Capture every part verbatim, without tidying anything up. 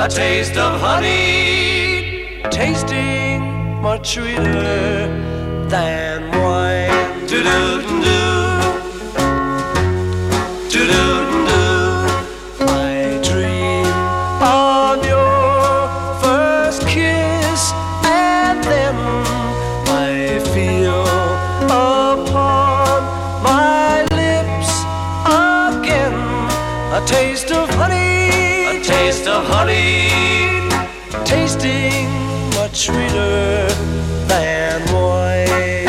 the taste of honey, tasting much sweeter than wine. Do-do-do, do-do-do. I dream of your first kiss, and then I feel upon my lips again a taste of honey, a taste of honey, tasting much sweeter than wine.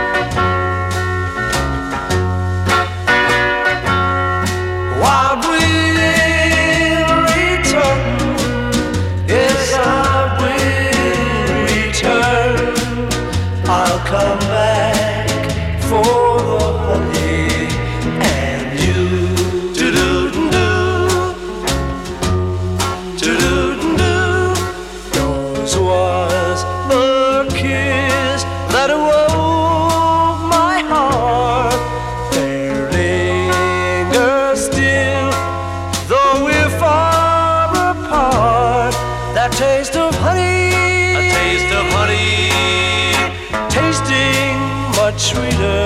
Why will return? Yes, I will return. I'll come back for the honey and you. do-do-do, do-do-do. Yours was the kiss that awoke my heart. There lingers still, though we're far apart, that taste of honey, A taste of honey, tasting much sweeter